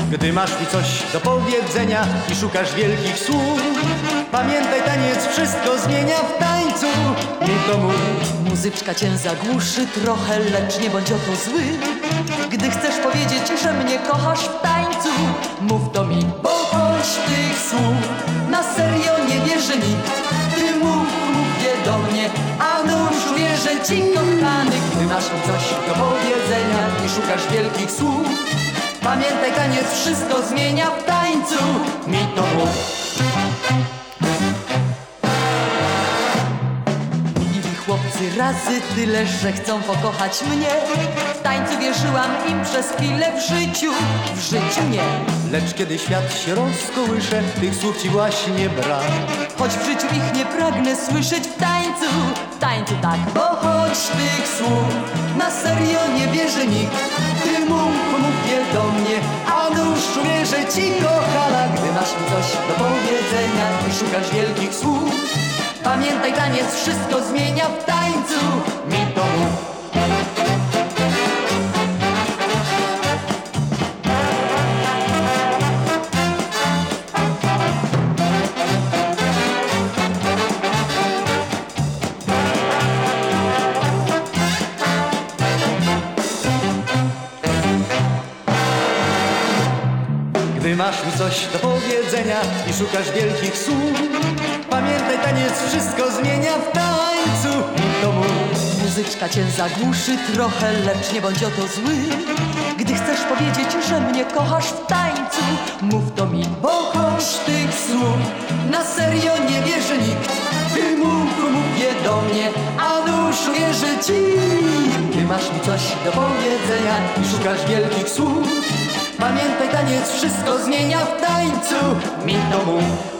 Gdy masz mi coś do powiedzenia i szukasz wielkich słów, pamiętaj, taniec wszystko zmienia w tańcu. Mi to mów. Muzyczka cię zagłuszy trochę, lecz nie bądź o to zły. Gdy chcesz powiedzieć, że mnie kochasz w tańcu, mów do mi, bo choć tych słów na serio nie wierzy nikt. Ty mów, mówcie do mnie, a nóż uwierzę ci, kochany. Gdy masz mi coś do powiedzenia i szukasz wielkich słów, pamiętaj, taniec wszystko zmienia w tańcu. Mi to mów. Chłopcy razy tyle, że chcą pokochać mnie. W tańcu wierzyłam im przez chwilę, w życiu nie. Lecz kiedy świat się rozkołysze, tych słów ci właśnie brak. Choć w życiu ich nie pragnę słyszeć w tańcu tak. Bo choć tych słów na serio nie wierzy nikt. Ty mówcie do mnie, a nóż uwierzę ci, kochana. Gdy masz mi coś do powiedzenia i szukasz wielkich słów, pamiętaj, taniec wszystko zmienia w tańcu. Mi to mów. Gdy masz mi coś do powiedzenia i szukasz wielkich słów, pamiętaj, taniec wszystko zmienia w tańcu. Mi to mów. Muzyczka cię zagłuszy trochę, lecz nie bądź o to zły. Gdy chcesz powiedzieć, że mnie kochasz w tańcu, mów do mi, bo choć tych słów na serio nie wierzy nikt. Ty mówcie do mnie, a nóż uwierzy ci. Gdy masz mi coś do powiedzenia i szukasz wielkich słów, pamiętaj, taniec wszystko zmienia w tańcu. Mi to mów.